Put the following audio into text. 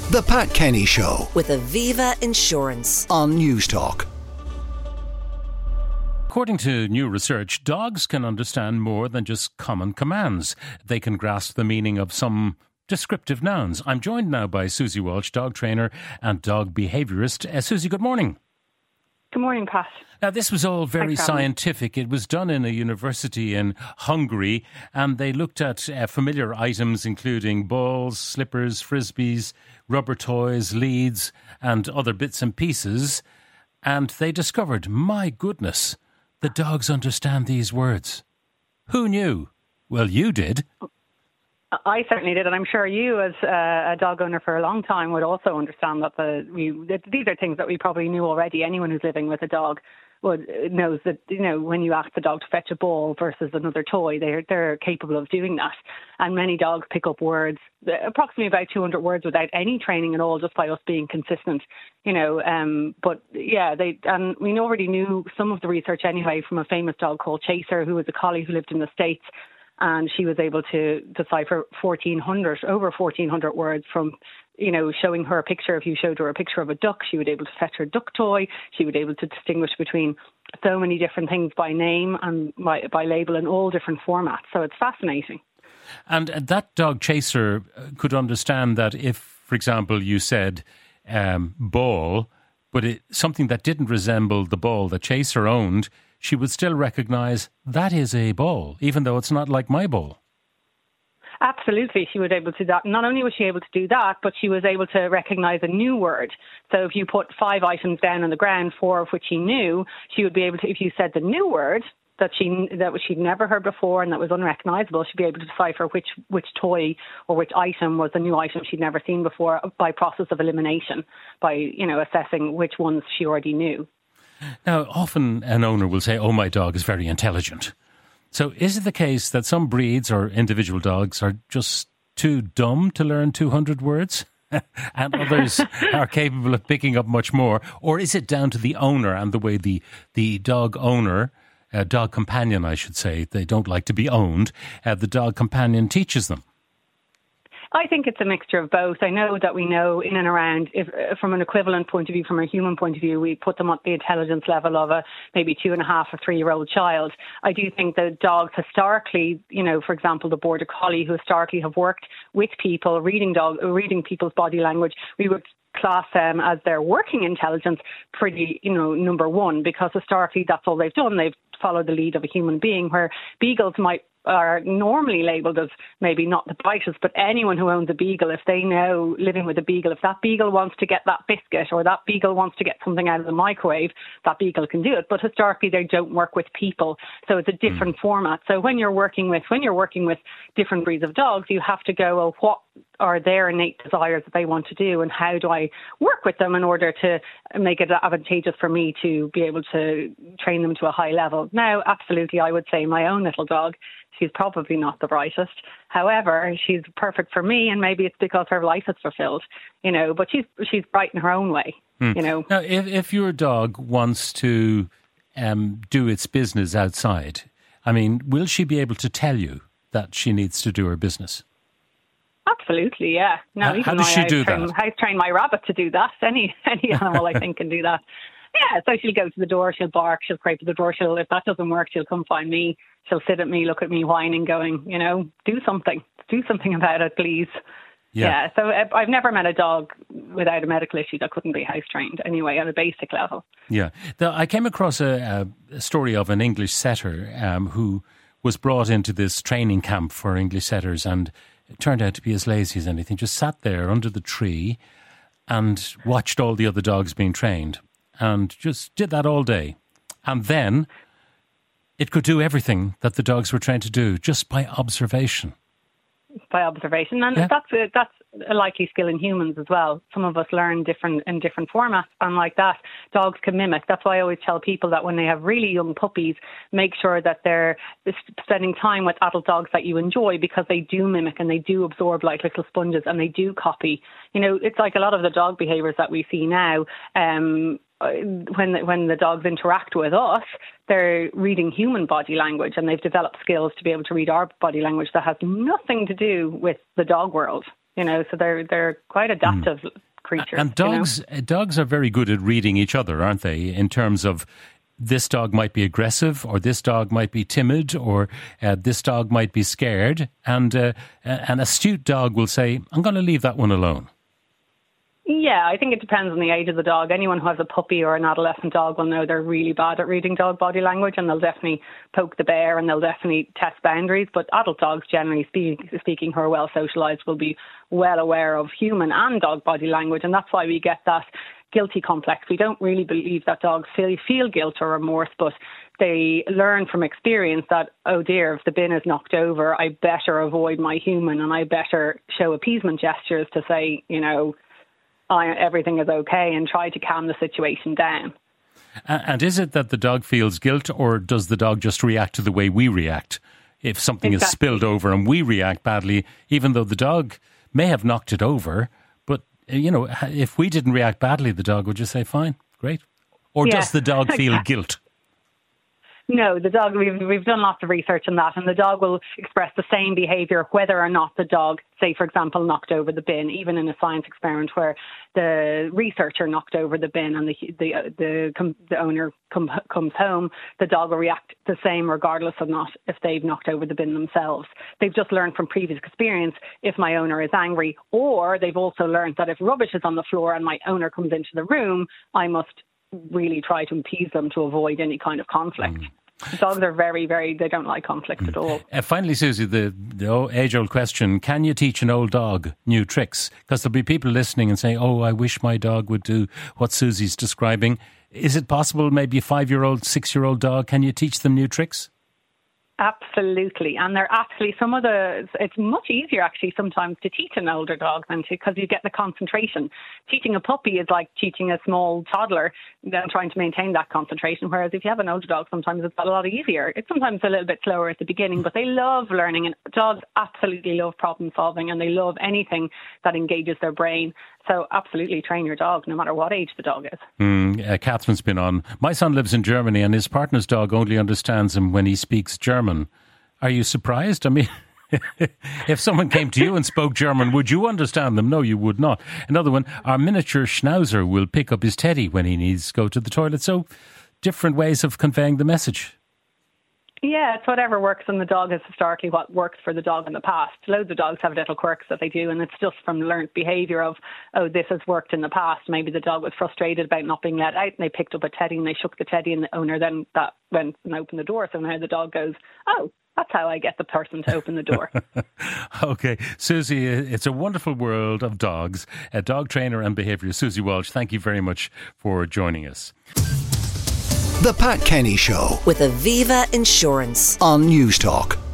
The Pat Kenny Show with Aviva Insurance on News Talk. According to new research, dogs can understand more than just common commands. They can grasp the meaning of some descriptive nouns. I'm joined now by Susie Walsh, dog trainer and dog behaviourist. Susie, good morning. Good morning, Pat. Now, this was all very scientific. It was done in a university in Hungary, and they looked at familiar items, including balls, slippers, frisbees, rubber toys, leads, and other bits and pieces. And they discovered, my goodness, the dogs understand these words. Who knew? Well, you did. I certainly did, and I'm sure you, as a dog owner for a long time, would also understand that these are things that we probably knew already. Anyone who's living with a dog knows that, you know, when you ask the dog to fetch a ball versus another toy, they're capable of doing that. And many dogs pick up words, approximately about 200 words, without any training at all, just by us being consistent. You know, but yeah, and we already knew some of the research anyway from a famous dog called Chaser, who was a collie who lived in the States. And she was able to decipher over 1,400 words from, you know, showing her a picture. If you showed her a picture of a duck, she would be able to fetch her duck toy. She would be able to distinguish between so many different things by name and by label in all different formats. So it's fascinating. And that dog Chaser could understand that if, for example, you said ball, but something that didn't resemble the ball that Chaser owned, she would still recognise that is a ball, even though it's not like my ball. Absolutely, she was able to do that. Not only was she able to do that, but she was able to recognise a new word. So if you put 5 items down on the ground, 4 of which she knew, she would be able to, if you said the new word that she'd never heard before and that was unrecognisable, she'd be able to decipher which toy or which item was a new item she'd never seen before by process of elimination, by, you know, assessing which ones she already knew. Now, often an owner will say, oh, my dog is very intelligent. So is it the case that some breeds or individual dogs are just too dumb to learn 200 words and others are capable of picking up much more? Or is it down to the owner and the way the dog owner, dog companion, I should say, they don't like to be owned, the dog companion teaches them? I think it's a mixture of both. I know that we know in and around, if from an equivalent point of view, from a human point of view, we put them at the intelligence level of a maybe 2.5 or 3-year-old child. I do think that dogs historically, you know, for example, the Border Collie, who historically have worked with people, reading people's body language, we would class them as their working intelligence pretty, you know, number one, because historically that's all they've done. They've followed the lead of a human being, where beagles are normally labelled as maybe not the brightest, but anyone who owns a beagle, if they know living with a beagle, if that beagle wants to get that biscuit or that beagle wants to get something out of the microwave, that beagle can do it. But historically, they don't work with people, so it's a different format. So when you're working with different breeds of dogs, you have to go, well, what are their innate desires that they want to do, and how do I work with them in order to make it advantageous for me to be able to train them to a high level. Now, absolutely, I would say my own little dog, she's probably not the brightest. However, she's perfect for me, and maybe it's because her life is fulfilled, you know, but she's bright in her own way, you know. Now, if your dog wants to do its business outside, I mean, will she be able to tell you that she needs to do her business? Absolutely, yeah. No, how does she do that? I train my rabbit to do that. Any animal, I think, can do that. Yeah, so she'll go to the door, she'll bark, she'll scrape at the door. If that doesn't work, she'll come find me. She'll sit at me, look at me, whining, going, you know, do something about it, please. Yeah. So I've never met a dog without a medical issue that couldn't be house trained anyway, at a basic level. Yeah. I came across a story of an English setter who was brought into this training camp for English setters, and it turned out to be as lazy as anything. Just sat there under the tree and watched all the other dogs being trained, and just did that all day. And then it could do everything that the dogs were trained to do just by observation. By observation. And that's a likely skill in humans as well. Some of us learn in different formats, and like that, dogs can mimic. That's why I always tell people that when they have really young puppies, make sure that they're spending time with adult dogs that you enjoy, because they do mimic and they do absorb like little sponges, and they do copy. You know, it's like a lot of the dog behaviours that we see now. When the dogs interact with us, they're reading human body language, and they've developed skills to be able to read our body language that has nothing to do with the dog world. So they're quite adaptive creatures. And dogs are very good at reading each other, aren't they? In terms of this dog might be aggressive, or this dog might be timid, or this dog might be scared. And an astute dog will say, I'm going to leave that one alone. Yeah, I think it depends on the age of the dog. Anyone who has a puppy or an adolescent dog will know they're really bad at reading dog body language, and they'll definitely poke the bear and they'll definitely test boundaries. But adult dogs, generally speaking, who are well socialised, will be well aware of human and dog body language, and that's why we get that guilty complex. We don't really believe that dogs feel guilt or remorse, but they learn from experience that, oh dear, if the bin is knocked over, I better avoid my human and I better show appeasement gestures to say, everything is okay, and try to calm the situation down. And is it that the dog feels guilt, or does the dog just react to the way we react? If something is spilled over and we react badly, even though the dog may have knocked it over, but, if we didn't react badly, the dog would just say, fine, great. Or does the dog feel guilt? No, the dog, we've done lots of research on that, and the dog will express the same behaviour whether or not the dog, say, for example, knocked over the bin, even in a science experiment where the researcher knocked over the bin and the owner comes home, the dog will react the same regardless of not if they've knocked over the bin themselves. They've just learned from previous experience if my owner is angry, or they've also learned that if rubbish is on the floor and my owner comes into the room, I must really try to appease them to avoid any kind of conflict. Dogs are very, very, they don't like conflict at all. Finally, Susie, the age-old question, can you teach an old dog new tricks? Because there'll be people listening and saying, I wish my dog would do what Susie's describing. Is it possible, maybe a 5-year-old, 6-year-old dog, can you teach them new tricks? Absolutely. And they're actually it's much easier actually sometimes to teach an older dog because you get the concentration. Teaching a puppy is like teaching a small toddler, then trying to maintain that concentration. Whereas if you have an older dog, sometimes it's a lot easier. It's sometimes a little bit slower at the beginning, but they love learning, and dogs absolutely love problem solving, and they love anything that engages their brain. So absolutely train your dog, no matter what age the dog is. Catherine's been on. My son lives in Germany, and his partner's dog only understands him when he speaks German. Are you surprised? I mean, if someone came to you and spoke German, would you understand them? No, you would not. Another one, our miniature schnauzer will pick up his teddy when he needs to go to the toilet. So different ways of conveying the message. Yeah, it's whatever works in the dog is historically what works for the dog in the past. Loads of dogs have little quirks that they do, and it's just from learned behaviour of, this has worked in the past. Maybe the dog was frustrated about not being let out, and they picked up a teddy and they shook the teddy, and the owner then that went and opened the door. So now the dog goes, that's how I get the person to open the door. Okay. Susie, it's a wonderful world of dogs. A dog trainer and behaviourist, Susie Walsh, thank you very much for joining us. The Pat Kenny Show with Aviva Insurance on News Talk.